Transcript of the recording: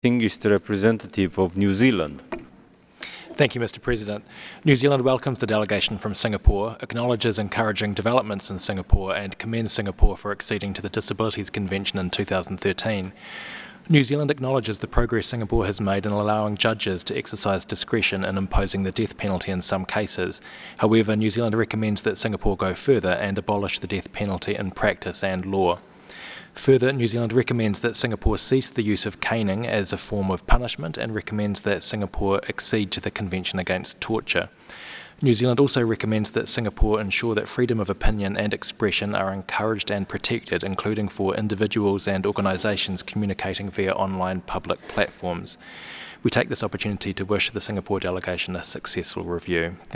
Distinguished representative of New Zealand. Thank you, Mr. President. New Zealand welcomes the delegation from Singapore, acknowledges encouraging developments in Singapore, and commends Singapore for acceding to the Disabilities Convention in 2013. New Zealand acknowledges the progress Singapore has made in allowing judges to exercise discretion in imposing the death penalty in some cases. However, New Zealand recommends that Singapore go further and abolish the death penalty in practice and law. Further, New Zealand recommends that Singapore cease the use of caning as a form of punishment and recommends that Singapore accede to the Convention Against Torture. New Zealand also recommends that Singapore ensure that freedom of opinion and expression are encouraged and protected, including for individuals and organisations communicating via online public platforms. We take this opportunity to wish the Singapore delegation a successful review.